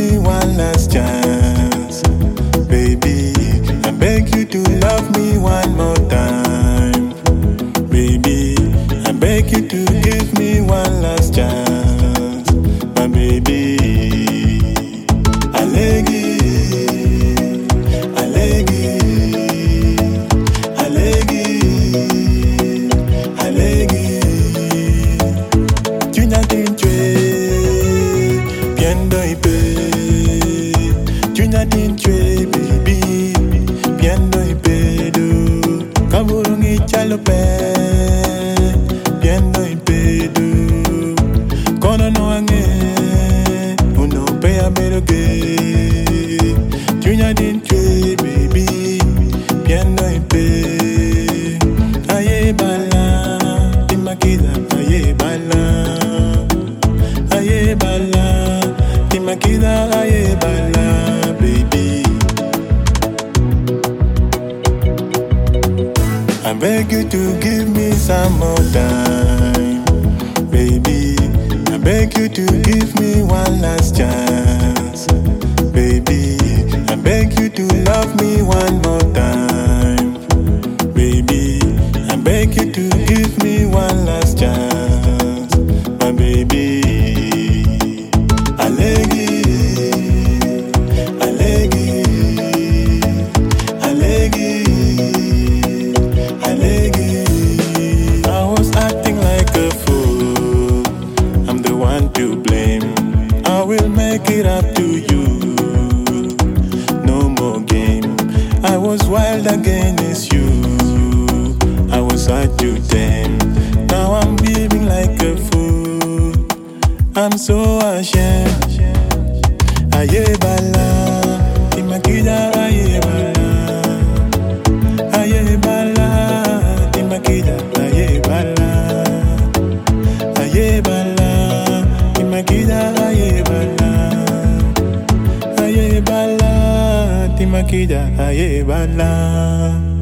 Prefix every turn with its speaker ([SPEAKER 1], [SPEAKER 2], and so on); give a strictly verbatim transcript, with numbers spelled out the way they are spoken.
[SPEAKER 1] me one last chance. Baby, I beg you to love me one more time. Baby, I beg you to give me one last chance. My baby, Alegi, Alegi, Alegi, Alegi. Tunya tinchwe, piendo ipe. Tunya tinchwe, baby, piendo ipe do. Kaburungi chalope, piendo ipe do. Kono no ange, uno pe ameroge. Tunya tinchwe, baby, piendo ipe. Aye bala, timakida, aye bala. Aye bala, timakida, aye bala, baby. I beg you to give me some more time, baby. I beg you to give me one last chance, baby. I beg you to love me one more time, baby. I beg you to give me one last chance, my baby. Alegi, Alegi, Alegi, Alegi. I was acting like a fool. I'm the one to blame. I will make it up to you. No more game. I was wild against you. I was hard to tame. Now I'm behaving like a fool. I'm so ashamed. Aye bala, timakida aye bala. Aye bala, timakida aye bala. Aye bala, timakida aye bala. Aye bala, timakida aye bala.